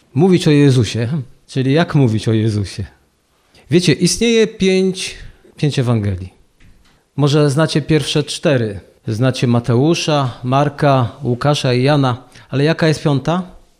Mówić o Jezusie, czyli jak mówić o Jezusie? Wiecie, istnieje pięć Ewangelii. Może znacie pierwsze 4. Znacie Mateusza, Marka, Łukasza i Jana. Ale jaka jest 5?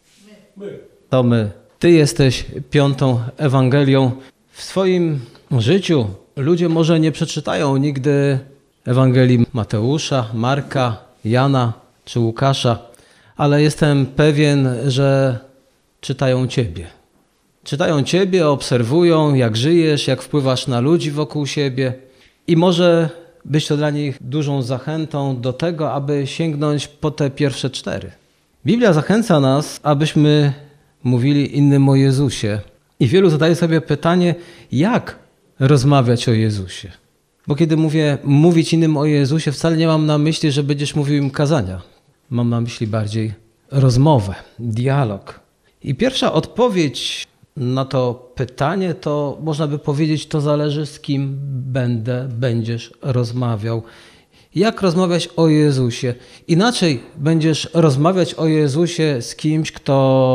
My. To my. Ty jesteś 5. Ewangelią. W swoim życiu ludzie może nie przeczytają nigdy Ewangelii Mateusza, Marka, Jana czy Łukasza, ale jestem pewien, że czytają Ciebie. Czytają Ciebie, obserwują, jak żyjesz, jak wpływasz na ludzi wokół siebie i może być to dla nich dużą zachętą do tego, aby sięgnąć po te pierwsze 4. Biblia zachęca nas, abyśmy mówili innym o Jezusie. I wielu zadaje sobie pytanie, jak rozmawiać o Jezusie. Bo kiedy mówię mówić innym o Jezusie, wcale nie mam na myśli, że będziesz mówił im kazania. Mam na myśli bardziej rozmowę, dialog. I pierwsza odpowiedź na to pytanie to można by powiedzieć, to zależy z kim będziesz rozmawiał. Jak rozmawiać o Jezusie? Inaczej będziesz rozmawiać o Jezusie z kimś, kto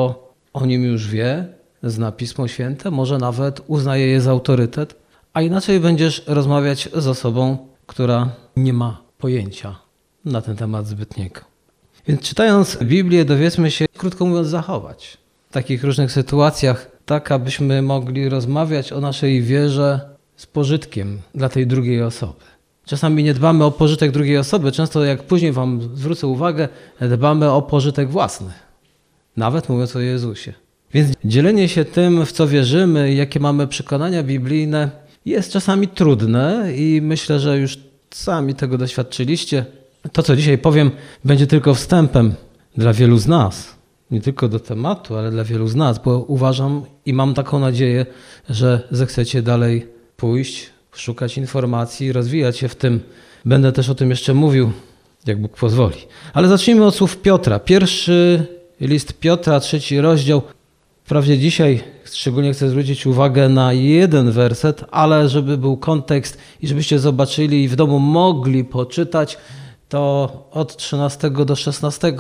o Nim już wie, zna Pismo Święte, może nawet uznaje je za autorytet, a inaczej będziesz rozmawiać z osobą, która nie ma pojęcia na ten temat zbytniego. Więc czytając Biblię dowiedzmy się, krótko mówiąc, zachować w takich różnych sytuacjach, tak abyśmy mogli rozmawiać o naszej wierze z pożytkiem dla tej drugiej osoby. Czasami nie dbamy o pożytek drugiej osoby, często jak później wam zwrócę uwagę, dbamy o pożytek własny, nawet mówiąc o Jezusie. Więc dzielenie się tym, w co wierzymy, jakie mamy przekonania biblijne, jest czasami trudne i myślę, że już sami tego doświadczyliście. To, co dzisiaj powiem, będzie tylko wstępem dla wielu z nas. Nie tylko do tematu, ale dla wielu z nas, bo uważam i mam taką nadzieję, że zechcecie dalej pójść, szukać informacji, rozwijać się w tym. Będę też o tym jeszcze mówił, jak Bóg pozwoli. Ale zacznijmy od słów Piotra. Pierwszy list Piotra, 3 rozdział. Wprawdzie dzisiaj szczególnie chcę zwrócić uwagę na jeden werset, ale żeby był kontekst i żebyście zobaczyli i w domu mogli poczytać, to od 13 do 16.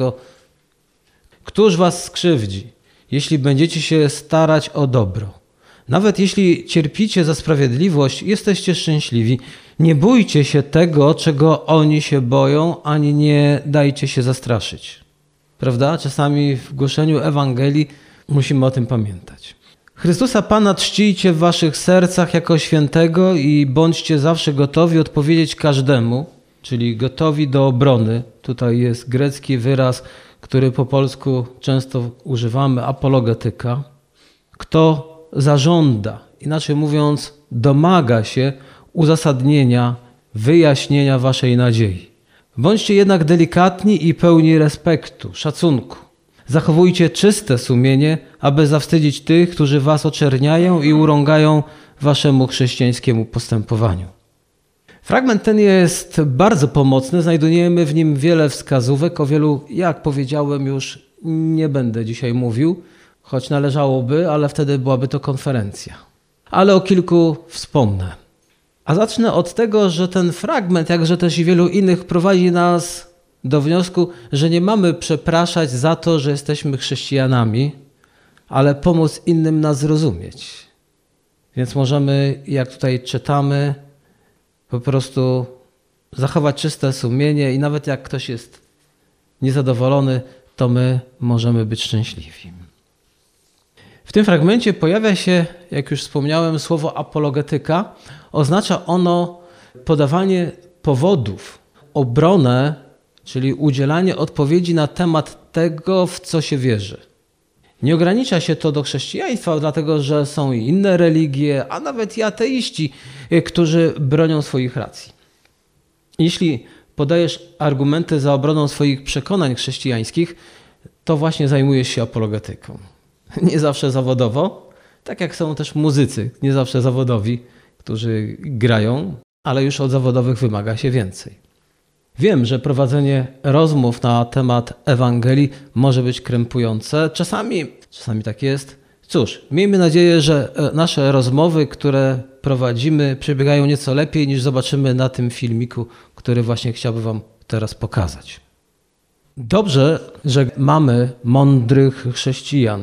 Któż was skrzywdzi, jeśli będziecie się starać o dobro? Nawet jeśli cierpicie za sprawiedliwość, jesteście szczęśliwi. Nie bójcie się tego, czego oni się boją, ani nie dajcie się zastraszyć. Prawda? Czasami w głoszeniu Ewangelii musimy o tym pamiętać. Chrystusa Pana czcijcie w waszych sercach jako świętego i bądźcie zawsze gotowi odpowiedzieć każdemu, czyli gotowi do obrony. Tutaj jest grecki wyraz, który po polsku często używamy, apologetyka. Kto zażąda, inaczej mówiąc, domaga się uzasadnienia, wyjaśnienia waszej nadziei. Bądźcie jednak delikatni i pełni respektu, szacunku. Zachowujcie czyste sumienie, aby zawstydzić tych, którzy was oczerniają i urągają waszemu chrześcijańskiemu postępowaniu. Fragment ten jest bardzo pomocny, znajdujemy w nim wiele wskazówek, o wielu, jak powiedziałem, już nie będę dzisiaj mówił, choć należałoby, ale wtedy byłaby to konferencja. Ale o kilku wspomnę. A zacznę od tego, że ten fragment, jakże też i wielu innych, prowadzi nas do wniosku, że nie mamy przepraszać za to, że jesteśmy chrześcijanami, ale pomóc innym nas zrozumieć. Więc możemy, jak tutaj czytamy, po prostu zachować czyste sumienie i nawet jak ktoś jest niezadowolony, to my możemy być szczęśliwi. W tym fragmencie pojawia się, jak już wspomniałem, słowo apologetyka. Oznacza ono podawanie powodów, obronę, czyli udzielanie odpowiedzi na temat tego, w co się wierzy. Nie ogranicza się to do chrześcijaństwa, dlatego że są i inne religie, a nawet i ateiści, którzy bronią swoich racji. Jeśli podajesz argumenty za obroną swoich przekonań chrześcijańskich, to właśnie zajmujesz się apologetyką. Nie zawsze zawodowo, tak jak są też muzycy, nie zawsze zawodowi, którzy grają, ale już od zawodowych wymaga się więcej. Wiem, że prowadzenie rozmów na temat Ewangelii może być krępujące. Czasami tak jest. Cóż, miejmy nadzieję, że nasze rozmowy, które prowadzimy, przebiegają nieco lepiej niż zobaczymy na tym filmiku, który właśnie chciałbym wam teraz pokazać. Dobrze, że mamy mądrych chrześcijan.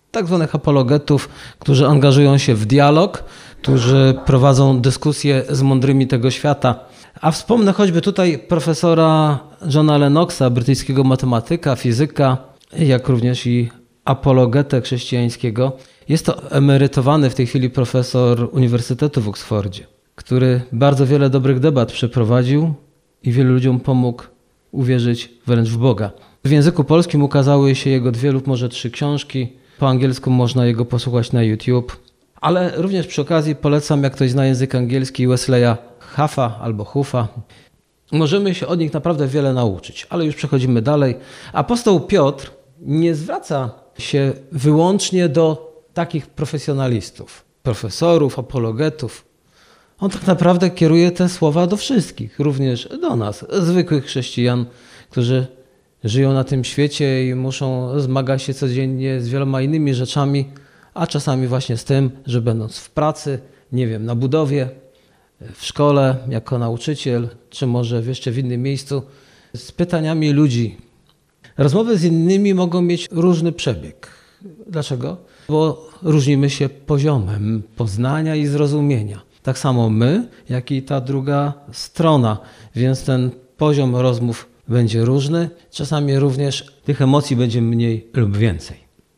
tak zwanych apologetów, którzy angażują się w dialog, którzy prowadzą dyskusje z mądrymi tego świata. A wspomnę choćby tutaj profesora Johna Lennoxa, brytyjskiego matematyka, fizyka, jak również i apologetę chrześcijańskiego. Jest to emerytowany w tej chwili profesor Uniwersytetu w Oksfordzie, który bardzo wiele dobrych debat przeprowadził i wielu ludziom pomógł uwierzyć wręcz w Boga. W języku polskim ukazały się jego 2 lub może 3 książki. Po angielsku można jego posłuchać na YouTube. Ale również przy okazji polecam, jak ktoś zna język angielski, Wesleya Huffa albo Huffa. Możemy się od nich naprawdę wiele nauczyć, ale już przechodzimy dalej. Apostoł Piotr nie zwraca się wyłącznie do takich profesjonalistów, profesorów, apologetów. On tak naprawdę kieruje te słowa do wszystkich, również do nas, zwykłych chrześcijan, którzy żyją na tym świecie i muszą zmagać się codziennie z wieloma innymi rzeczami, a czasami właśnie z tym, że będąc w pracy, nie wiem, na budowie, w szkole, jako nauczyciel, czy może jeszcze w innym miejscu, z pytaniami ludzi. Rozmowy z innymi mogą mieć różny przebieg. Dlaczego? Bo różnimy się poziomem poznania i zrozumienia. Tak samo my, jak i ta druga strona, więc ten poziom rozmów będzie różny. Czasami również tych emocji będzie mniej lub więcej.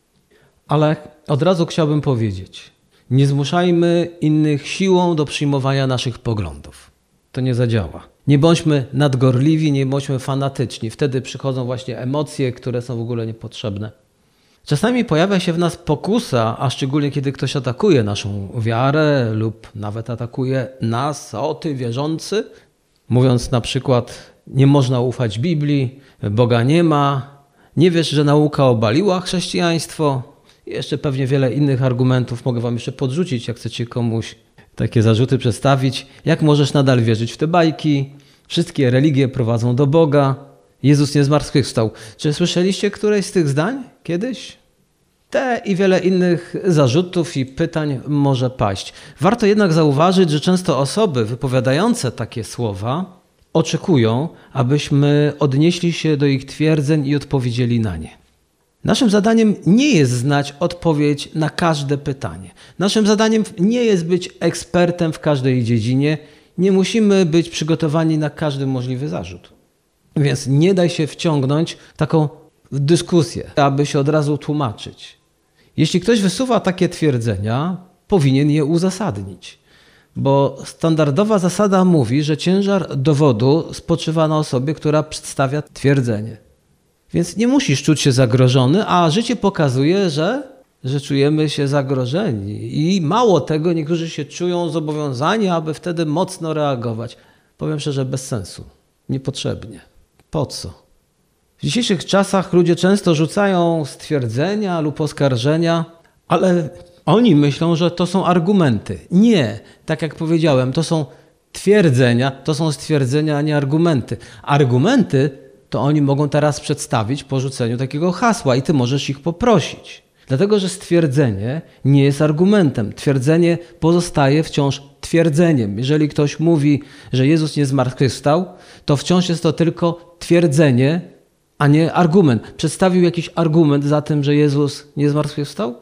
Ale od razu chciałbym powiedzieć, nie zmuszajmy innych siłą do przyjmowania naszych poglądów. To nie zadziała. Nie bądźmy nadgorliwi, nie bądźmy fanatyczni. Wtedy przychodzą właśnie emocje, które są w ogóle niepotrzebne. Czasami pojawia się w nas pokusa, a szczególnie kiedy ktoś atakuje naszą wiarę lub nawet atakuje nas, o ty wierzący, mówiąc na przykład, nie można ufać Biblii, Boga nie ma, nie wiesz, że nauka obaliła chrześcijaństwo. Jeszcze pewnie wiele innych argumentów mogę wam jeszcze podrzucić, jak chcecie komuś takie zarzuty przedstawić. Jak możesz nadal wierzyć w te bajki? Wszystkie religie prowadzą do Boga. Jezus nie zmartwychwstał. Czy słyszeliście któreś z tych zdań kiedyś? Te i wiele innych zarzutów i pytań może paść. Warto jednak zauważyć, że często osoby wypowiadające takie słowa oczekują, abyśmy odnieśli się do ich twierdzeń i odpowiedzieli na nie. Naszym zadaniem nie jest znać odpowiedź na każde pytanie. Naszym zadaniem nie jest być ekspertem w każdej dziedzinie. Nie musimy być przygotowani na każdy możliwy zarzut. Więc nie daj się wciągnąć w taką dyskusję, aby się od razu tłumaczyć. Jeśli ktoś wysuwa takie twierdzenia, powinien je uzasadnić. Bo standardowa zasada mówi, że ciężar dowodu spoczywa na osobie, która przedstawia twierdzenie. Więc nie musisz czuć się zagrożony, a życie pokazuje, że czujemy się zagrożeni. I mało tego, niektórzy się czują zobowiązani, aby wtedy mocno reagować. Powiem szczerze, bez sensu. Niepotrzebnie. Po co? W dzisiejszych czasach ludzie często rzucają stwierdzenia lub oskarżenia, ale oni myślą, że to są argumenty. Nie, tak jak powiedziałem, to są twierdzenia, to są stwierdzenia, a nie argumenty. Argumenty to oni mogą teraz przedstawić po rzuceniu takiego hasła i ty możesz ich poprosić. Dlatego, że stwierdzenie nie jest argumentem. Twierdzenie pozostaje wciąż twierdzeniem. Jeżeli ktoś mówi, że Jezus nie zmartwychwstał, to wciąż jest to tylko twierdzenie, a nie argument. Przedstawił jakiś argument za tym, że Jezus nie zmartwychwstał?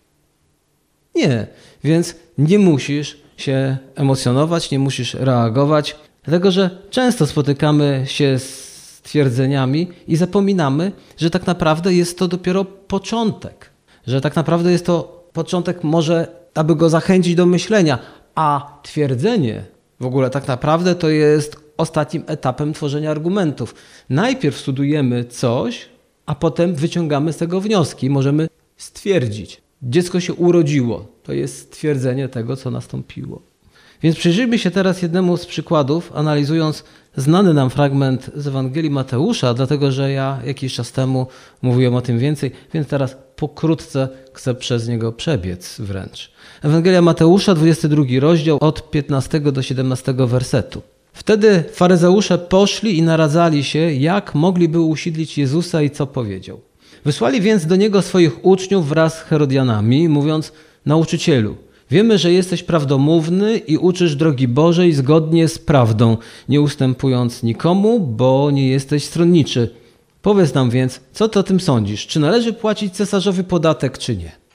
Nie. Więc nie musisz się emocjonować, nie musisz reagować, dlatego, że często spotykamy się z twierdzeniami i zapominamy, że tak naprawdę jest to dopiero początek. Że tak naprawdę jest to początek może, aby go zachęcić do myślenia, a twierdzenie w ogóle tak naprawdę to jest ostatnim etapem tworzenia argumentów. Najpierw studujemy coś, a potem wyciągamy z tego wnioski. Możemy stwierdzić, dziecko się urodziło. To jest stwierdzenie tego, co nastąpiło. Więc przyjrzyjmy się teraz jednemu z przykładów, analizując znany nam fragment z Ewangelii Mateusza, dlatego że ja jakiś czas temu mówiłem o tym więcej, więc teraz pokrótce chcę przez niego przebiec wręcz. Ewangelia Mateusza, 22 rozdział, od 15 do 17 wersetu. Wtedy faryzeusze poszli i naradzali się, jak mogliby usidlić Jezusa i co powiedział. Wysłali więc do Niego swoich uczniów wraz z Herodianami, mówiąc: Nauczycielu, wiemy, że jesteś prawdomówny i uczysz drogi Bożej zgodnie z prawdą, nie ustępując nikomu, bo nie jesteś stronniczy. Powiedz nam więc, co ty o tym sądzisz? Czy należy płacić cesarzowi podatek, czy nie?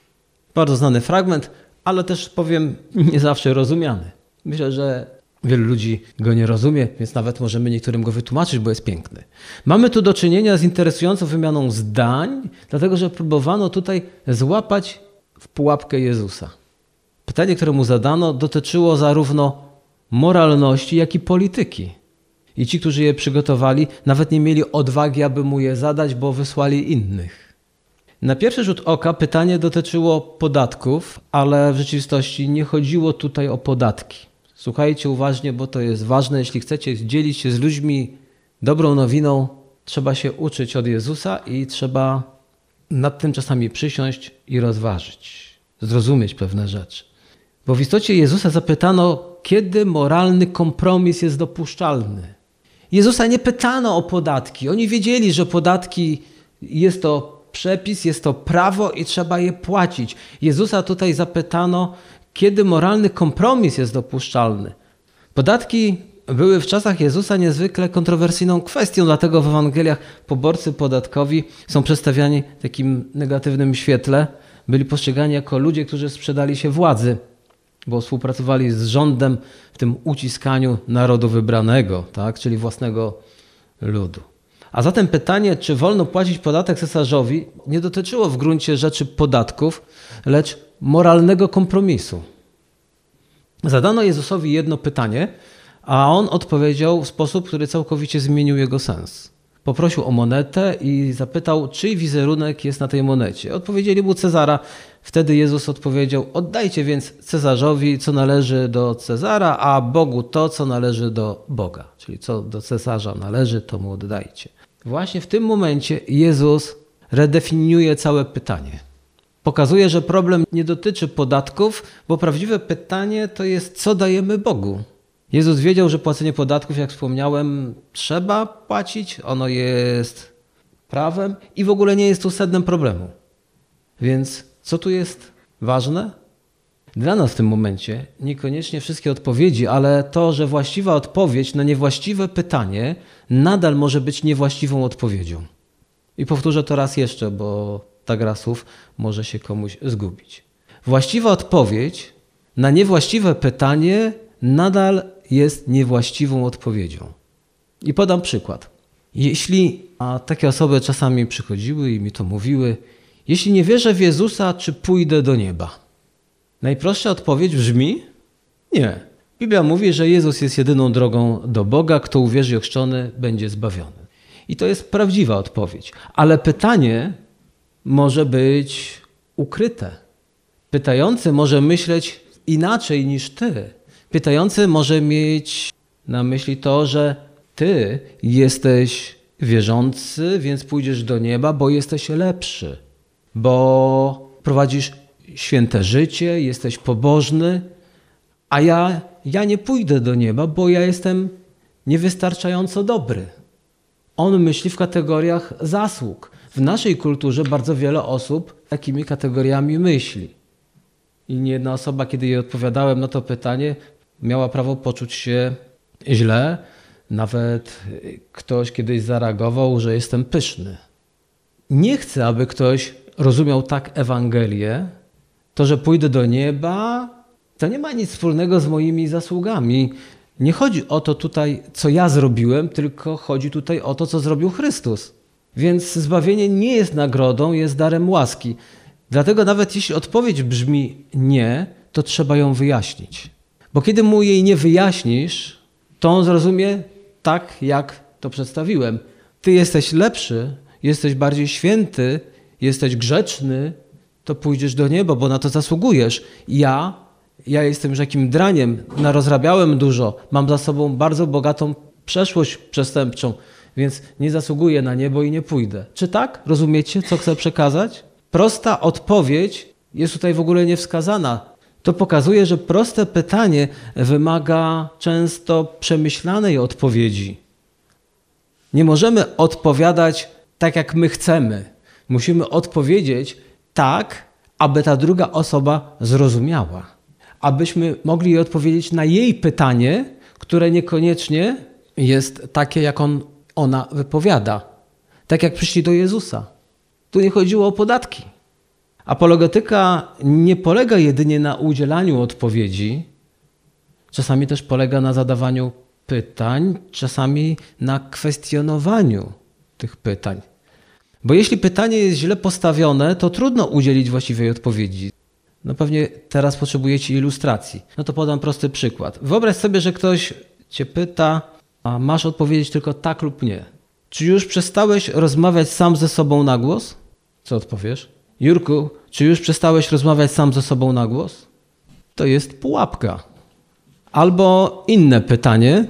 Bardzo znany fragment, ale też powiem nie zawsze rozumiany. Myślę, że wielu ludzi go nie rozumie, więc nawet możemy niektórym go wytłumaczyć, bo jest piękny. Mamy tu do czynienia z interesującą wymianą zdań, dlatego że próbowano tutaj złapać w pułapkę Jezusa. Pytanie, które mu zadano, dotyczyło zarówno moralności, jak i polityki. I ci, którzy je przygotowali, nawet nie mieli odwagi, aby mu je zadać, bo wysłali innych. Na pierwszy rzut oka pytanie dotyczyło podatków, ale w rzeczywistości nie chodziło tutaj o podatki. Słuchajcie uważnie, bo to jest ważne. Jeśli chcecie dzielić się z ludźmi dobrą nowiną, trzeba się uczyć od Jezusa i trzeba nad tym czasami przysiąść i rozważyć, zrozumieć pewne rzeczy. Bo w istocie Jezusa zapytano, kiedy moralny kompromis jest dopuszczalny. Jezusa nie pytano o podatki. Oni wiedzieli, że podatki jest to przepis, jest to prawo i trzeba je płacić. Jezusa tutaj zapytano, kiedy moralny kompromis jest dopuszczalny. Podatki były w czasach Jezusa niezwykle kontrowersyjną kwestią, dlatego w Ewangeliach poborcy podatkowi są przedstawiani w takim negatywnym świetle. Byli postrzegani jako ludzie, którzy sprzedali się władzy, bo współpracowali z rządem w tym uciskaniu narodu wybranego, tak? Czyli własnego ludu. A zatem pytanie, czy wolno płacić podatek cesarzowi, nie dotyczyło w gruncie rzeczy podatków, lecz moralnego kompromisu. Zadano Jezusowi jedno pytanie, a on odpowiedział w sposób, który całkowicie zmienił jego sens. Poprosił o monetę i zapytał, czyj wizerunek jest na tej monecie. Odpowiedzieli mu Cezara. Wtedy Jezus odpowiedział, oddajcie więc Cezarzowi, co należy do Cezara, a Bogu to, co należy do Boga. Czyli co do Cezarza należy, to mu oddajcie. Właśnie w tym momencie Jezus redefiniuje całe pytanie. Pokazuje, że problem nie dotyczy podatków, bo prawdziwe pytanie to jest, co dajemy Bogu. Jezus wiedział, że płacenie podatków, jak wspomniałem, trzeba płacić, ono jest prawem i w ogóle nie jest tu sednem problemu. Więc co tu jest ważne? Dla nas w tym momencie niekoniecznie wszystkie odpowiedzi, ale to, że właściwa odpowiedź na niewłaściwe pytanie nadal może być niewłaściwą odpowiedzią. I powtórzę to raz jeszcze, bo ta gra słów może się komuś zgubić. Właściwa odpowiedź na niewłaściwe pytanie nadal jest niewłaściwą odpowiedzią. I podam przykład. A takie osoby czasami przychodziły i mi to mówiły, jeśli nie wierzę w Jezusa, czy pójdę do nieba? Najprostsza odpowiedź brzmi nie. Biblia mówi, że Jezus jest jedyną drogą do Boga, kto uwierzy i ochrzczony będzie zbawiony. I to jest prawdziwa odpowiedź. Ale pytanie może być ukryte. Pytający może myśleć inaczej niż ty. Pytający może mieć na myśli to, że ty jesteś wierzący, więc pójdziesz do nieba, bo jesteś lepszy, bo prowadzisz święte życie, jesteś pobożny, a ja nie pójdę do nieba, bo ja jestem niewystarczająco dobry. On myśli w kategoriach zasług. W naszej kulturze bardzo wiele osób takimi kategoriami myśli. I niejedna osoba, kiedy jej odpowiadałem na to pytanie, miała prawo poczuć się źle. Nawet ktoś kiedyś zareagował, że jestem pyszny. Nie chcę, aby ktoś rozumiał tak Ewangelię. To, że pójdę do nieba, to nie ma nic wspólnego z moimi zasługami. Nie chodzi o to tutaj, co ja zrobiłem, tylko chodzi tutaj o to, co zrobił Chrystus. Więc zbawienie nie jest nagrodą, jest darem łaski. Dlatego nawet jeśli odpowiedź brzmi nie, to trzeba ją wyjaśnić. Bo kiedy mu jej nie wyjaśnisz, to on zrozumie tak, jak to przedstawiłem. Ty jesteś lepszy, jesteś bardziej święty, jesteś grzeczny, to pójdziesz do nieba, bo na to zasługujesz. Ja jestem już jakim draniem, narozrabiałem dużo, mam za sobą bardzo bogatą przeszłość przestępczą, więc nie zasługuję na niebo i nie pójdę. Czy tak? Rozumiecie, co chcę przekazać? Prosta odpowiedź jest tutaj w ogóle niewskazana. To pokazuje, że proste pytanie wymaga często przemyślanej odpowiedzi. Nie możemy odpowiadać tak, jak my chcemy. Musimy odpowiedzieć tak, aby ta druga osoba zrozumiała. Abyśmy mogli jej odpowiedzieć na jej pytanie, które niekoniecznie jest takie, jak ona wypowiada. Tak jak przyszli do Jezusa. Tu nie chodziło o podatki. Apologetyka nie polega jedynie na udzielaniu odpowiedzi, czasami też polega na zadawaniu pytań, czasami na kwestionowaniu tych pytań. Bo jeśli pytanie jest źle postawione, to trudno udzielić właściwej odpowiedzi. No pewnie teraz potrzebujecie ilustracji. No to podam prosty przykład. Wyobraź sobie, że ktoś cię pyta, a masz odpowiedzieć tylko tak lub nie. Czy już przestałeś rozmawiać sam ze sobą na głos? Co odpowiesz? Jurku, czy już przestałeś rozmawiać sam ze sobą na głos? To jest pułapka. Albo inne pytanie,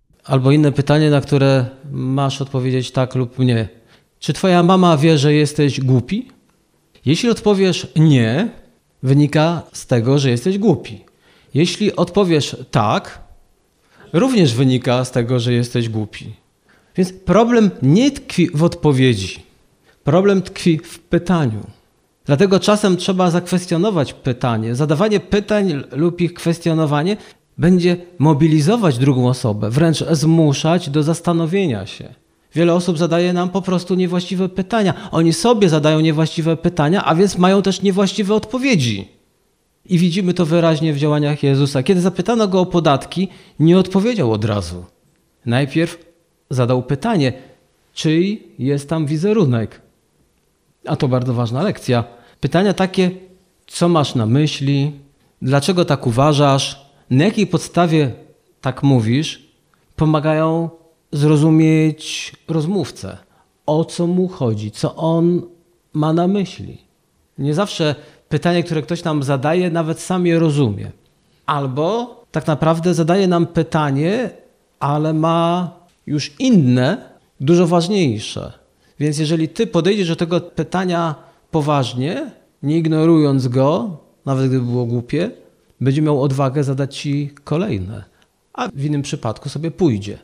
na które masz odpowiedzieć tak lub nie. Czy twoja mama wie, że jesteś głupi? Jeśli odpowiesz nie, wynika z tego, że jesteś głupi. Jeśli odpowiesz tak, również wynika z tego, że jesteś głupi. Więc problem nie tkwi w odpowiedzi. Problem tkwi w pytaniu. Dlatego czasem trzeba zakwestionować pytanie. Zadawanie pytań lub ich kwestionowanie będzie mobilizować drugą osobę, wręcz zmuszać do zastanowienia się. Wiele osób zadaje nam po prostu niewłaściwe pytania. Oni sobie zadają niewłaściwe pytania, a więc mają też niewłaściwe odpowiedzi. I widzimy to wyraźnie w działaniach Jezusa. Kiedy zapytano Go o podatki, nie odpowiedział od razu. Najpierw zadał pytanie, czyj jest tam wizerunek? A to bardzo ważna lekcja. Pytania takie, co masz na myśli, dlaczego tak uważasz, na jakiej podstawie tak mówisz, pomagają zrozumieć rozmówcę, o co mu chodzi, co on ma na myśli. Nie zawsze pytanie, które ktoś nam zadaje, nawet sam je rozumie. Albo tak naprawdę zadaje nam pytanie, ale ma już inne, dużo ważniejsze. Więc jeżeli ty podejdziesz do tego pytania poważnie, nie ignorując go, nawet gdyby było głupie, będzie miał odwagę zadać ci kolejne, a w innym przypadku sobie pójdzie.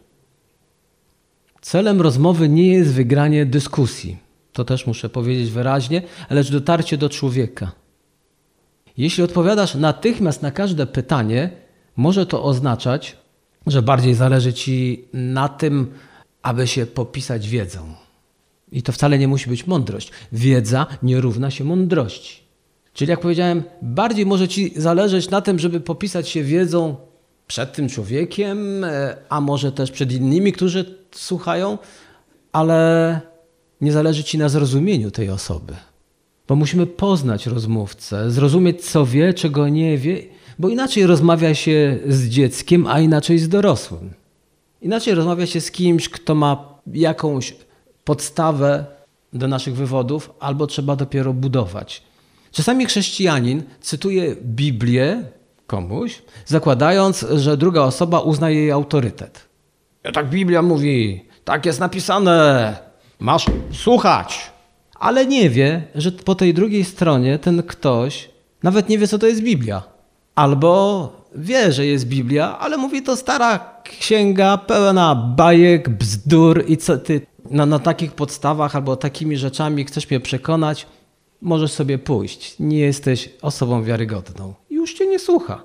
Celem rozmowy nie jest wygranie dyskusji. To też muszę powiedzieć wyraźnie, lecz dotarcie do człowieka. Jeśli odpowiadasz natychmiast na każde pytanie, może to oznaczać, że bardziej zależy ci na tym, aby się popisać wiedzą. I to wcale nie musi być mądrość. Wiedza nie równa się mądrości. Czyli jak powiedziałem, bardziej może ci zależeć na tym, żeby popisać się wiedzą przed tym człowiekiem, a może też przed innymi, którzy słuchają, ale nie zależy ci na zrozumieniu tej osoby. Bo musimy poznać rozmówcę, zrozumieć, co wie, czego nie wie, bo inaczej rozmawia się z dzieckiem, a inaczej z dorosłym. Inaczej rozmawia się z kimś, kto ma jakąś podstawę do naszych wywodów, albo trzeba dopiero budować. Czasami chrześcijanin cytuje Biblię komuś, zakładając, że druga osoba uzna jej autorytet. Tak Biblia mówi, tak jest napisane, masz słuchać. Ale nie wie, że po tej drugiej stronie ten ktoś nawet nie wie, co to jest Biblia. Albo wie, że jest Biblia, ale mówi, to stara księga pełna bajek, bzdur i co ty na takich podstawach albo takimi rzeczami chcesz mnie przekonać, możesz sobie pójść. Nie jesteś osobą wiarygodną. I już cię nie słucha.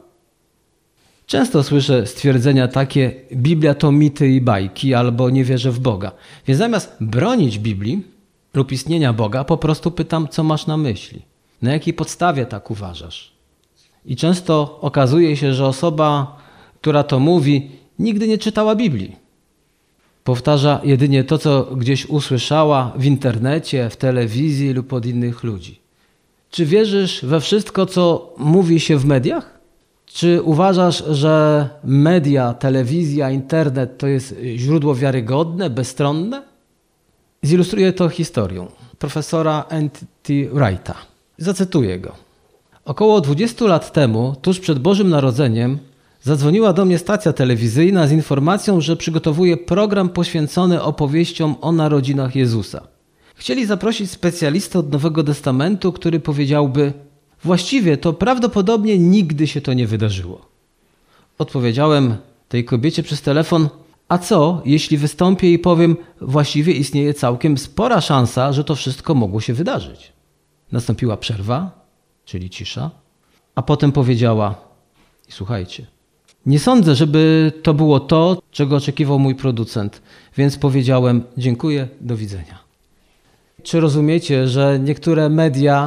Często słyszę stwierdzenia takie, Biblia to mity i bajki, albo nie wierzę w Boga. Więc zamiast bronić Biblii lub istnienia Boga, po prostu pytam, co masz na myśli. Na jakiej podstawie tak uważasz? I często okazuje się, że osoba, która to mówi, nigdy nie czytała Biblii. Powtarza jedynie to, co gdzieś usłyszała w internecie, w telewizji lub od innych ludzi. Czy wierzysz we wszystko, co mówi się w mediach? Czy uważasz, że media, telewizja, internet to jest źródło wiarygodne, bezstronne? Zilustruję to historią profesora N.T. Wrighta. Zacytuję go. Około 20 lat temu, tuż przed Bożym Narodzeniem, zadzwoniła do mnie stacja telewizyjna z informacją, że przygotowuje program poświęcony opowieściom o narodzinach Jezusa. Chcieli zaprosić specjalistę od Nowego Testamentu, który powiedziałby, właściwie to prawdopodobnie nigdy się to nie wydarzyło. Odpowiedziałem tej kobiecie przez telefon, a co, jeśli wystąpię i powiem, właściwie istnieje całkiem spora szansa, że to wszystko mogło się wydarzyć. Nastąpiła przerwa, czyli cisza, a potem powiedziała, i słuchajcie, nie sądzę, żeby to było to, czego oczekiwał mój producent, więc powiedziałem, dziękuję, do widzenia. Czy rozumiecie, że niektóre media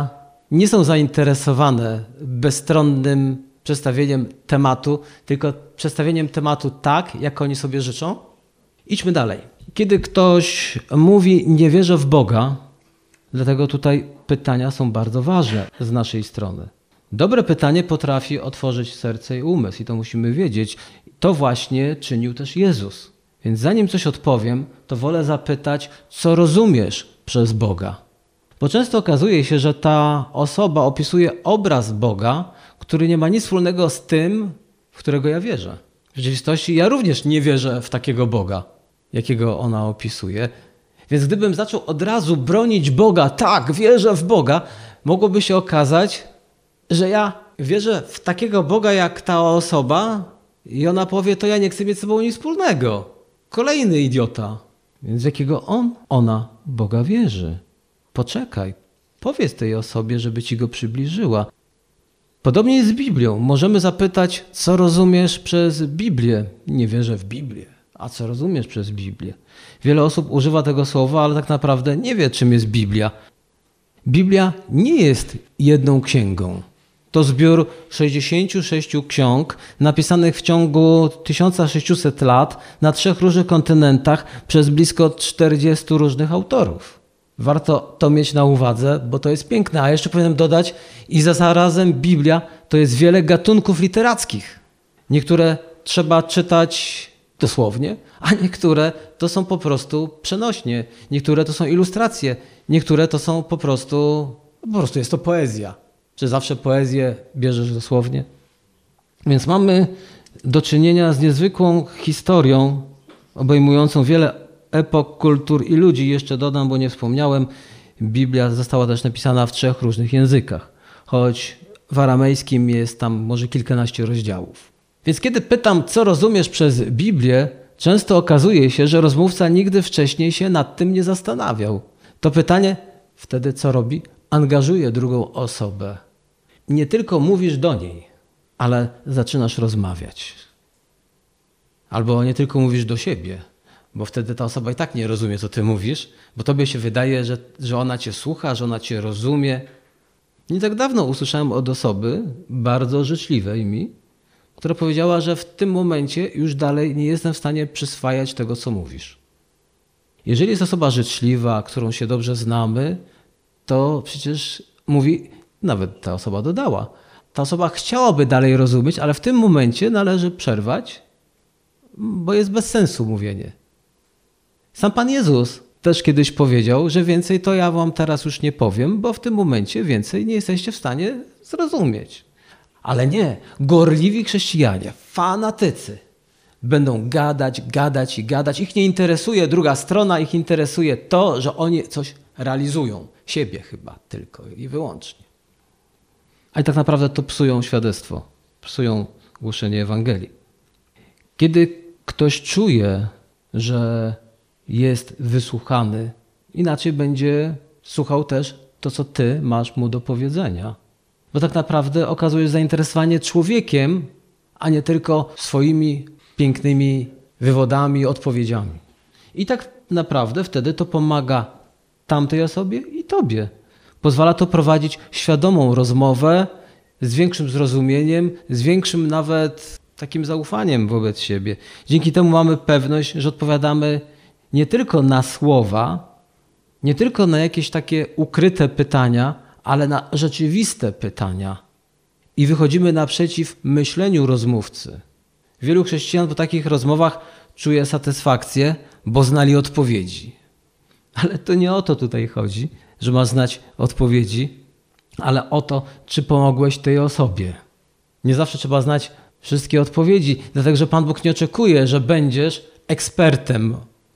nie są zainteresowane bezstronnym przedstawieniem tematu, tylko przedstawieniem tematu tak, jak oni sobie życzą? Idźmy dalej. Kiedy ktoś mówi, nie wierzę w Boga, dlatego tutaj pytania są bardzo ważne z naszej strony. Dobre pytanie potrafi otworzyć serce i umysł i to musimy wiedzieć. To właśnie czynił też Jezus. Więc zanim coś odpowiem, to wolę zapytać, co rozumiesz przez Boga? Bo często okazuje się, że ta osoba opisuje obraz Boga, który nie ma nic wspólnego z tym, w którego ja wierzę. W rzeczywistości ja również nie wierzę w takiego Boga, jakiego ona opisuje. Więc gdybym zaczął od razu bronić Boga, tak, wierzę w Boga, mogłoby się okazać, że ja wierzę w takiego Boga jak ta osoba i ona powie, to ja nie chcę mieć z sobą nic wspólnego. Kolejny idiota. Więc w jakiego ona Boga wierzy? Poczekaj, powiedz tej osobie, żeby ci go przybliżyła. Podobnie jest z Biblią. Możemy zapytać, co rozumiesz przez Biblię? Nie wierzę w Biblię. A co rozumiesz przez Biblię? Wiele osób używa tego słowa, ale tak naprawdę nie wie, czym jest Biblia. Biblia nie jest jedną księgą. To zbiór 66 ksiąg napisanych w ciągu 1600 lat na 3 różnych kontynentach przez blisko 40 różnych autorów. Warto to mieć na uwadze, bo to jest piękne. A jeszcze powinienem dodać, i zarazem Biblia to jest wiele gatunków literackich. Niektóre trzeba czytać dosłownie, a niektóre to są po prostu przenośnie. Niektóre to są ilustracje, niektóre to są po prostu jest to poezja. Czy zawsze poezję bierzesz dosłownie? Więc mamy do czynienia z niezwykłą historią obejmującą wiele epok, kultur i ludzi. Jeszcze dodam, bo nie wspomniałem, Biblia została też napisana w 3 różnych językach, choć w aramejskim jest tam może kilkanaście rozdziałów. Więc kiedy pytam, co rozumiesz przez Biblię, często okazuje się, że rozmówca nigdy wcześniej się nad tym nie zastanawiał. To pytanie wtedy co robi? Angażuje drugą osobę. Nie tylko mówisz do niej, ale zaczynasz rozmawiać. Albo nie tylko mówisz do siebie, bo wtedy ta osoba i tak nie rozumie, co ty mówisz, bo tobie się wydaje, że ona cię słucha, że ona cię rozumie. Nie tak dawno usłyszałem od osoby bardzo życzliwej mi, która powiedziała, że w tym momencie już dalej nie jestem w stanie przyswajać tego, co mówisz. Jeżeli jest osoba życzliwa, którą się dobrze znamy, to przecież mówi, nawet ta osoba dodała, ta osoba chciałaby dalej rozumieć, ale w tym momencie należy przerwać, bo jest bez sensu mówienie. Sam Pan Jezus też kiedyś powiedział, że więcej to ja wam teraz już nie powiem, bo w tym momencie więcej nie jesteście w stanie zrozumieć. Ale nie, gorliwi chrześcijanie, fanatycy będą gadać i gadać. Ich nie interesuje druga strona, ich interesuje to, że oni coś realizują. Siebie chyba tylko i wyłącznie. A i tak naprawdę to psują świadectwo, psują głoszenie Ewangelii. Kiedy ktoś czuje, że jest wysłuchany, inaczej będzie słuchał też to, co ty masz mu do powiedzenia. Bo tak naprawdę okazujesz zainteresowanie człowiekiem, a nie tylko swoimi pięknymi wywodami, odpowiedziami. I tak naprawdę wtedy to pomaga tamtej osobie i tobie. Pozwala to prowadzić świadomą rozmowę z większym zrozumieniem, z większym nawet takim zaufaniem wobec siebie. Dzięki temu mamy pewność, że odpowiadamy nie tylko na słowa, nie tylko na jakieś takie ukryte pytania, ale na rzeczywiste pytania. I wychodzimy naprzeciw myśleniu rozmówcy. Wielu chrześcijan po takich rozmowach czuje satysfakcję, bo znali odpowiedzi. Ale to nie o to tutaj chodzi, że masz znać odpowiedzi, ale o to, czy pomogłeś tej osobie. Nie zawsze trzeba znać wszystkie odpowiedzi, dlatego że Pan Bóg nie oczekuje, że będziesz ekspertem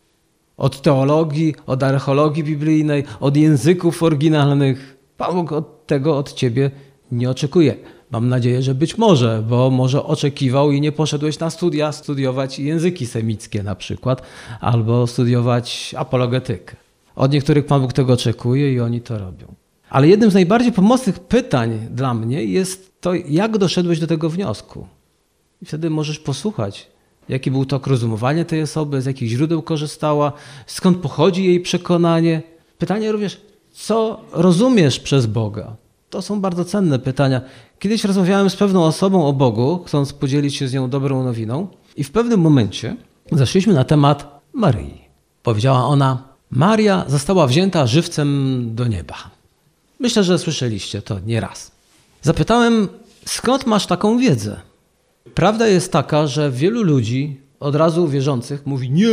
od teologii, od archeologii biblijnej, od języków oryginalnych. Pan Bóg tego od ciebie nie oczekuje. Mam nadzieję, że być może, bo może oczekiwał i nie poszedłeś na studia studiować języki semickie na przykład, albo studiować apologetykę. Od niektórych Pan Bóg tego oczekuje i oni to robią. Ale jednym z najbardziej pomocnych pytań dla mnie jest to, jak doszedłeś do tego wniosku. I wtedy możesz posłuchać, jaki był tok rozumowania tej osoby, z jakich źródeł korzystała, skąd pochodzi jej przekonanie. Pytanie również, co rozumiesz przez Boga? To są bardzo cenne pytania. Kiedyś rozmawiałem z pewną osobą o Bogu, chcąc podzielić się z nią dobrą nowiną i w pewnym momencie zeszliśmy na temat Maryi. Powiedziała ona, Maria została wzięta żywcem do nieba. Myślę, że słyszeliście to nieraz. Zapytałem, skąd masz taką wiedzę? Prawda jest taka, że wielu ludzi, od razu wierzących, mówi nie.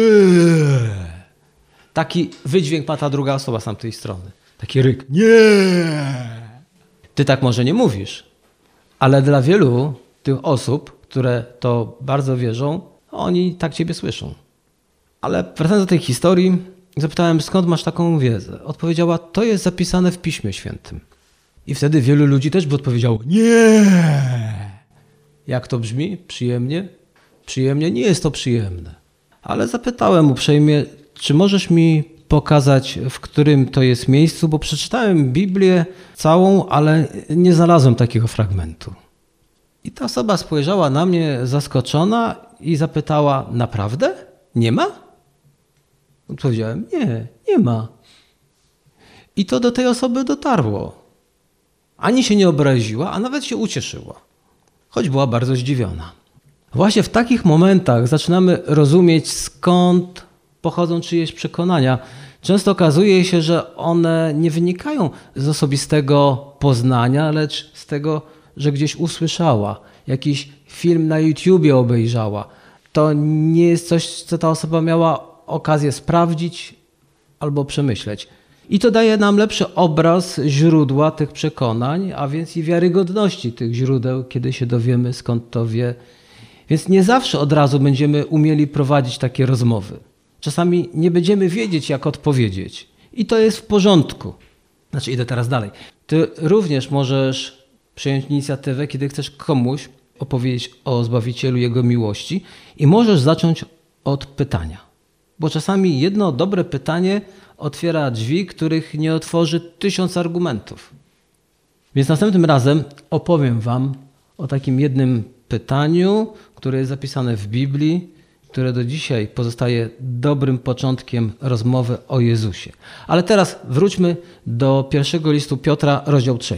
Taki wydźwięk ma ta druga osoba z tamtej strony. Taki ryk. Nie. Ty tak może nie mówisz, ale dla wielu tych osób, które to bardzo wierzą, oni tak ciebie słyszą. Ale wracając do tej historii, zapytałem, skąd masz taką wiedzę? Odpowiedziała, to jest zapisane w Piśmie Świętym. I wtedy wielu ludzi też by odpowiedziało, nie. Jak to brzmi? Przyjemnie? Przyjemnie? Nie jest to przyjemne. Ale zapytałem uprzejmie, czy możesz mi pokazać, w którym to jest miejscu, bo przeczytałem Biblię całą, ale nie znalazłem takiego fragmentu. I ta osoba spojrzała na mnie zaskoczona i zapytała, naprawdę? Nie ma? Odpowiedziałem, nie ma. I to do tej osoby dotarło. Ani się nie obraziła, a nawet się ucieszyła. Choć była bardzo zdziwiona. Właśnie w takich momentach zaczynamy rozumieć, skąd pochodzą czyjeś przekonania. Często okazuje się, że one nie wynikają z osobistego poznania, lecz z tego, że gdzieś usłyszała, jakiś film na YouTubie obejrzała. To nie jest coś, co ta osoba miała okazję sprawdzić albo przemyśleć. I to daje nam lepszy obraz źródła tych przekonań, a więc i wiarygodności tych źródeł, kiedy się dowiemy, skąd to wie. Więc nie zawsze od razu będziemy umieli prowadzić takie rozmowy. Czasami nie będziemy wiedzieć, jak odpowiedzieć. I to jest w porządku. Znaczy, idę teraz dalej. Ty również możesz przejąć inicjatywę, kiedy chcesz komuś opowiedzieć o Zbawicielu, Jego miłości i możesz zacząć od pytania. Bo czasami jedno dobre pytanie otwiera drzwi, których nie otworzy 1000 argumentów. Więc następnym razem opowiem wam o takim jednym pytaniu, które jest zapisane w Biblii, które do dzisiaj pozostaje dobrym początkiem rozmowy o Jezusie. Ale teraz wróćmy do pierwszego listu Piotra, rozdział 3.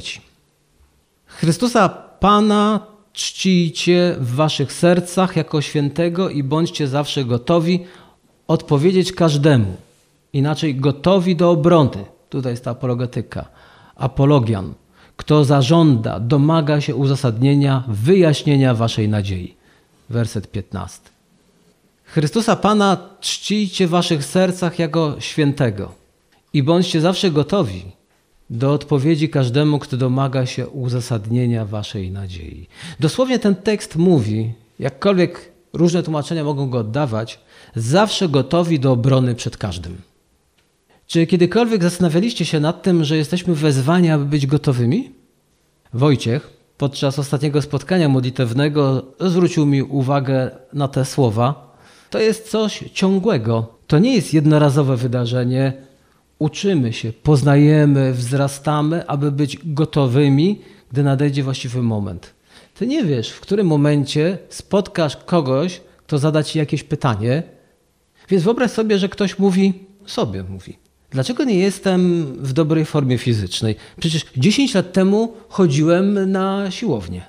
Chrystusa Pana czcijcie w waszych sercach jako świętego i bądźcie zawsze gotowi odpowiedzieć każdemu. Inaczej gotowi do obrony. Tutaj jest ta apologetyka. Apologian. Kto zażąda, domaga się uzasadnienia, wyjaśnienia waszej nadziei. Werset 15. Chrystusa Pana czcijcie w waszych sercach jako świętego i bądźcie zawsze gotowi do odpowiedzi każdemu, kto domaga się uzasadnienia waszej nadziei. Dosłownie ten tekst mówi, jakkolwiek różne tłumaczenia mogą go oddawać, zawsze gotowi do obrony przed każdym. Czy kiedykolwiek zastanawialiście się nad tym, że jesteśmy wezwani, aby być gotowymi? Wojciech podczas ostatniego spotkania modlitewnego zwrócił mi uwagę na te słowa. To jest coś ciągłego. To nie jest jednorazowe wydarzenie. Uczymy się, poznajemy, wzrastamy, aby być gotowymi, gdy nadejdzie właściwy moment. Ty nie wiesz, w którym momencie spotkasz kogoś, kto zada ci jakieś pytanie. Więc wyobraź sobie, że ktoś mówi, dlaczego nie jestem w dobrej formie fizycznej? Przecież 10 lat temu chodziłem na siłownię.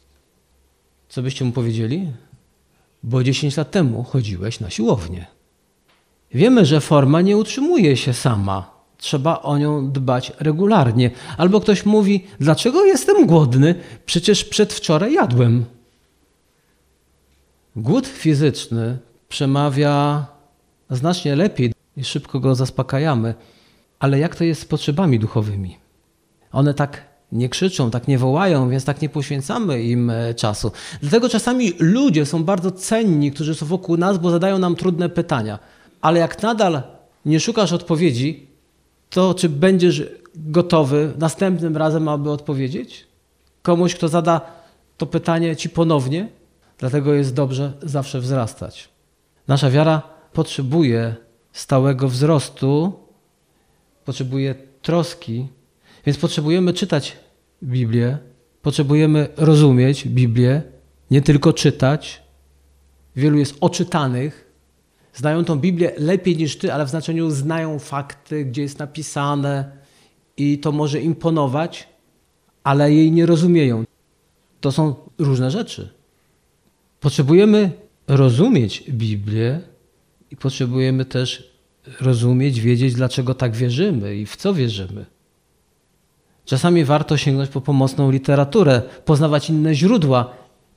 Co byście mu powiedzieli? Bo 10 lat temu chodziłeś na siłownię. Wiemy, że forma nie utrzymuje się sama. Trzeba o nią dbać regularnie. Albo ktoś mówi, dlaczego jestem głodny? Przecież przedwczoraj jadłem. Głód fizyczny przemawia znacznie lepiej i szybko go zaspokajamy. Ale jak to jest z potrzebami duchowymi? One tak nie krzyczą, tak nie wołają, więc tak nie poświęcamy im czasu. Dlatego czasami ludzie są bardzo cenni, którzy są wokół nas, bo zadają nam trudne pytania. Ale jak nadal nie szukasz odpowiedzi, to czy będziesz gotowy następnym razem, aby odpowiedzieć? Komuś, kto zada to pytanie ci ponownie? Dlatego jest dobrze zawsze wzrastać. Nasza wiara potrzebuje stałego wzrostu, potrzebuje troski, więc potrzebujemy czytać Biblię, potrzebujemy rozumieć Biblię, nie tylko czytać. Wielu jest oczytanych, znają tą Biblię lepiej niż ty, ale w znaczeniu znają fakty, gdzie jest napisane i to może imponować, ale jej nie rozumieją. To są różne rzeczy. Potrzebujemy rozumieć Biblię i potrzebujemy też rozumieć, wiedzieć, dlaczego tak wierzymy i w co wierzymy. Czasami warto sięgnąć po pomocną literaturę, poznawać inne źródła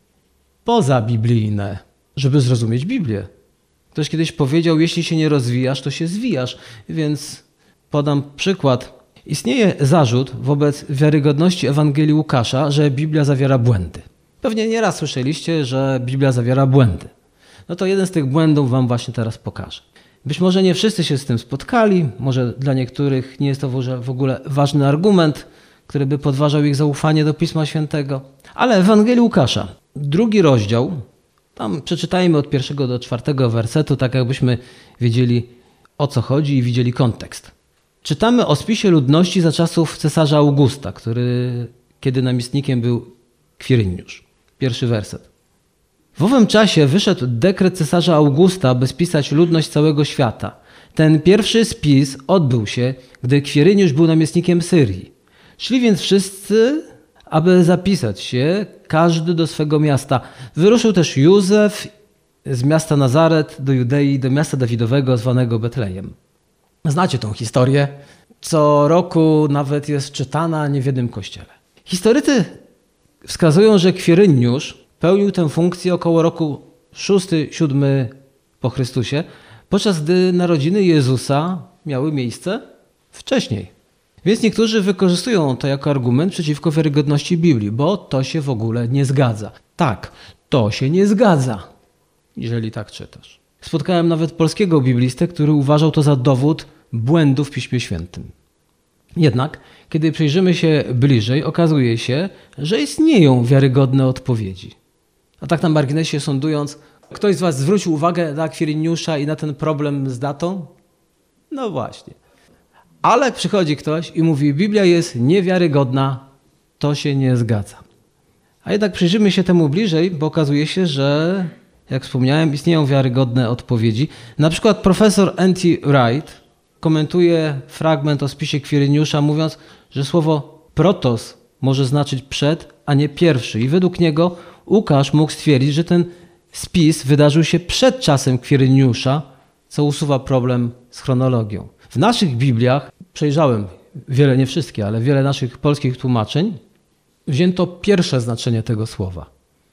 pozabiblijne, żeby zrozumieć Biblię. Ktoś kiedyś powiedział, jeśli się nie rozwijasz, to się zwijasz. Więc podam przykład. Istnieje zarzut wobec wiarygodności Ewangelii Łukasza, że Biblia zawiera błędy. Pewnie nieraz słyszeliście, że Biblia zawiera błędy. No to jeden z tych błędów wam właśnie teraz pokażę. Być może nie wszyscy się z tym spotkali, może dla niektórych nie jest to w ogóle ważny argument, który by podważał ich zaufanie do Pisma Świętego. Ale Ewangelii Łukasza, 2 rozdział, tam przeczytajmy od 1 do 4 wersetu, tak jakbyśmy wiedzieli, o co chodzi i widzieli kontekst. Czytamy o spisie ludności za czasów cesarza Augusta, kiedy namiestnikiem był Kwiryniusz. 1 werset. W owym czasie wyszedł dekret cesarza Augusta, by spisać ludność całego świata. Ten pierwszy spis odbył się, gdy Kwiryniusz był namiestnikiem Syrii. Szli więc wszyscy, aby zapisać się, każdy do swego miasta. Wyruszył też Józef z miasta Nazaret do Judei, do miasta Dawidowego zwanego Betlejem. Znacie tą historię. Co roku nawet jest czytana nie w jednym kościele. Historycy wskazują, że Kwiryniusz pełnił tę funkcję około roku 6-7 po Chrystusie, podczas gdy narodziny Jezusa miały miejsce wcześniej. Więc niektórzy wykorzystują to jako argument przeciwko wiarygodności Biblii, bo to się w ogóle nie zgadza. Tak, to się nie zgadza, jeżeli tak czytasz. Spotkałem nawet polskiego biblistę, który uważał to za dowód błędu w Piśmie Świętym. Jednak, kiedy przyjrzymy się bliżej, okazuje się, że istnieją wiarygodne odpowiedzi. A tak na marginesie sądując, ktoś z was zwrócił uwagę na Kwiryniusza i na ten problem z datą? No właśnie. Ale przychodzi ktoś i mówi, Biblia jest niewiarygodna, to się nie zgadza. A jednak przyjrzymy się temu bliżej, bo okazuje się, że, jak wspomniałem, istnieją wiarygodne odpowiedzi. Na przykład profesor N.T. Wright komentuje fragment o spisie Kwiryniusza, mówiąc, że słowo protos może znaczyć przed, a nie pierwszy. I według niego Łukasz mógł stwierdzić, że ten spis wydarzył się przed czasem Kwiryniusza, co usuwa problem z chronologią. W naszych Bibliach, przejrzałem wiele, nie wszystkie, ale wiele naszych polskich tłumaczeń, wzięto pierwsze znaczenie tego słowa.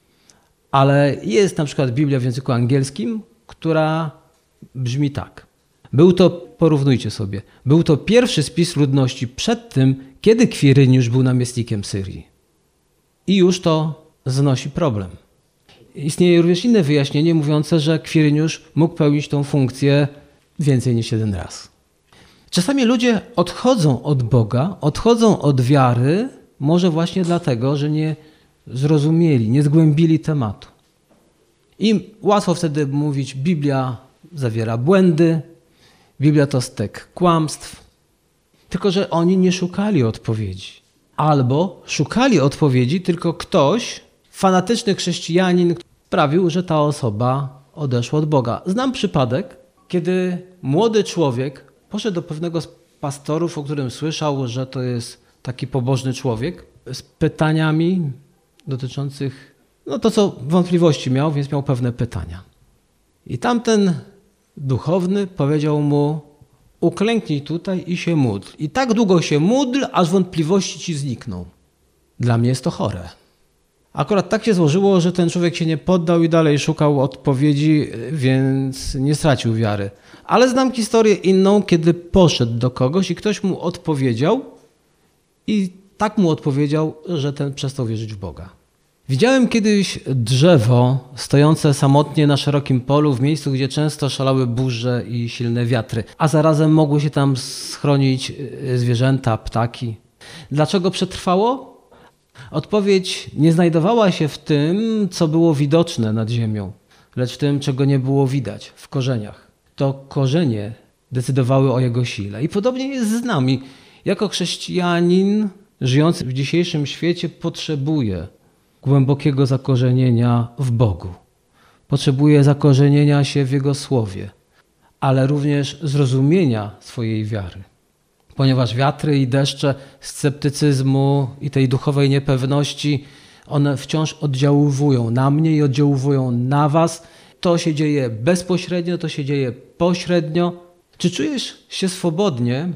Ale jest na przykład Biblia w języku angielskim, która brzmi tak. Porównujcie sobie, był to pierwszy spis ludności przed tym, kiedy Kwiryniusz był namiestnikiem Syrii. I już to znosi problem. Istnieje również inne wyjaśnienie mówiące, że Kwiryniusz mógł pełnić tą funkcję więcej niż jeden raz. Czasami ludzie odchodzą od Boga, odchodzą od wiary, może właśnie dlatego, że nie zrozumieli, nie zgłębili tematu. I łatwo wtedy mówić, Biblia zawiera błędy, Biblia to stek kłamstw, tylko że oni nie szukali odpowiedzi. Albo szukali odpowiedzi, tylko ktoś, fanatyczny chrześcijanin, sprawił, że ta osoba odeszła od Boga. Znam przypadek, kiedy młody człowiek poszedł do pewnego z pastorów, o którym słyszał, że to jest taki pobożny człowiek, z pytaniami dotyczących, to co wątpliwości miał, więc miał pewne pytania. I tamten duchowny powiedział mu, uklęknij tutaj i się módl. I tak długo się módl, aż wątpliwości ci znikną. Dla mnie jest to chore. Akurat tak się złożyło, że ten człowiek się nie poddał i dalej szukał odpowiedzi, więc nie stracił wiary. Ale znam historię inną, kiedy poszedł do kogoś i ktoś mu odpowiedział i tak mu odpowiedział, że ten przestał wierzyć w Boga. Widziałem kiedyś drzewo stojące samotnie na szerokim polu w miejscu, gdzie często szalały burze i silne wiatry, a zarazem mogły się tam schronić zwierzęta, ptaki. Dlaczego przetrwało? Odpowiedź nie znajdowała się w tym, co było widoczne nad ziemią, lecz w tym, czego nie było widać, w korzeniach. To korzenie decydowały o jego sile. I podobnie jest z nami. Jako chrześcijanin żyjący w dzisiejszym świecie potrzebuje głębokiego zakorzenienia w Bogu. Potrzebuje zakorzenienia się w Jego Słowie, ale również zrozumienia swojej wiary. Ponieważ wiatry i deszcze sceptycyzmu i tej duchowej niepewności, one wciąż oddziaływują na mnie i oddziaływują na was. To się dzieje bezpośrednio, to się dzieje pośrednio. Czy czujesz się swobodnie?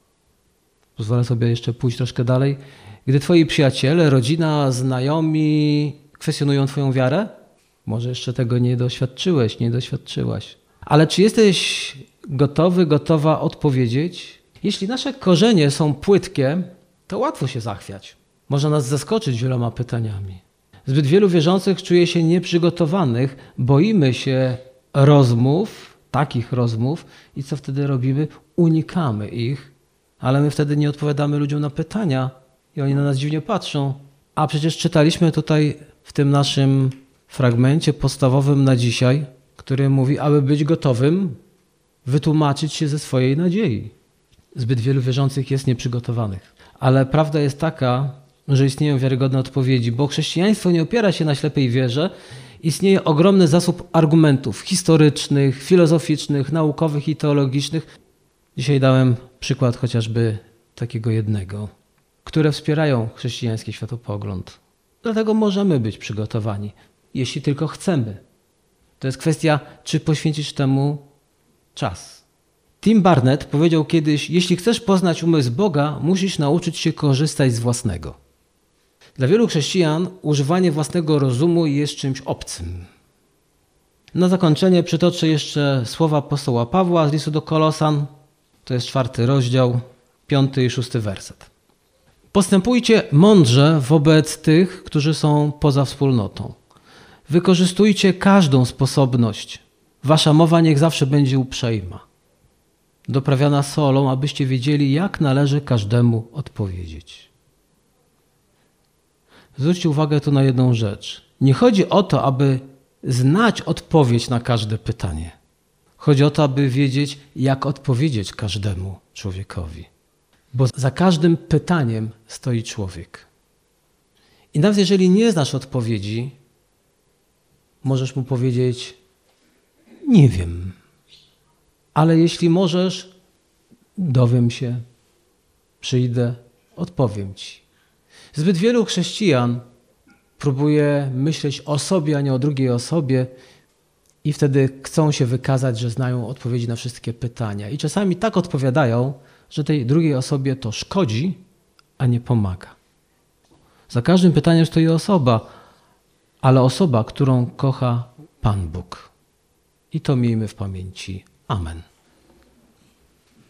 Pozwolę sobie jeszcze pójść troszkę dalej. Gdy twoi przyjaciele, rodzina, znajomi kwestionują twoją wiarę? Może jeszcze tego nie doświadczyłeś, nie doświadczyłaś. Ale czy jesteś gotowy, gotowa odpowiedzieć? Jeśli nasze korzenie są płytkie, to łatwo się zachwiać. Można nas zaskoczyć wieloma pytaniami. Zbyt wielu wierzących czuje się nieprzygotowanych, boimy się rozmów, takich rozmów i co wtedy robimy? Unikamy ich, ale my wtedy nie odpowiadamy ludziom na pytania i oni na nas dziwnie patrzą. A przecież czytaliśmy tutaj w tym naszym fragmencie podstawowym na dzisiaj, który mówi, aby być gotowym, wytłumaczyć się ze swojej nadziei. Zbyt wielu wierzących jest nieprzygotowanych. Ale prawda jest taka, że istnieją wiarygodne odpowiedzi, bo chrześcijaństwo nie opiera się na ślepej wierze. Istnieje ogromny zasób argumentów historycznych, filozoficznych, naukowych i teologicznych. Dzisiaj dałem przykład chociażby takiego jednego, które wspierają chrześcijański światopogląd. Dlatego możemy być przygotowani, jeśli tylko chcemy. To jest kwestia, czy poświęcisz temu czas. Tim Barnett powiedział kiedyś, jeśli chcesz poznać umysł Boga, musisz nauczyć się korzystać z własnego. Dla wielu chrześcijan używanie własnego rozumu jest czymś obcym. Na zakończenie przytoczę jeszcze słowa apostoła Pawła z listu do Kolosan. To jest 4 rozdział, 5 i 6 werset. Postępujcie mądrze wobec tych, którzy są poza wspólnotą. Wykorzystujcie każdą sposobność. Wasza mowa niech zawsze będzie uprzejma, doprawiana solą, abyście wiedzieli, jak należy każdemu odpowiedzieć. Zwróćcie uwagę tu na jedną rzecz. Nie chodzi o to, aby znać odpowiedź na każde pytanie. Chodzi o to, aby wiedzieć, jak odpowiedzieć każdemu człowiekowi. Bo za każdym pytaniem stoi człowiek. I nawet jeżeli nie znasz odpowiedzi, możesz mu powiedzieć, nie wiem. Ale jeśli możesz, dowiem się, przyjdę, odpowiem ci. Zbyt wielu chrześcijan próbuje myśleć o sobie, a nie o drugiej osobie i wtedy chcą się wykazać, że znają odpowiedzi na wszystkie pytania. I czasami tak odpowiadają, że tej drugiej osobie to szkodzi, a nie pomaga. Za każdym pytaniem stoi osoba, ale osoba, którą kocha Pan Bóg. I to miejmy w pamięci. Amen.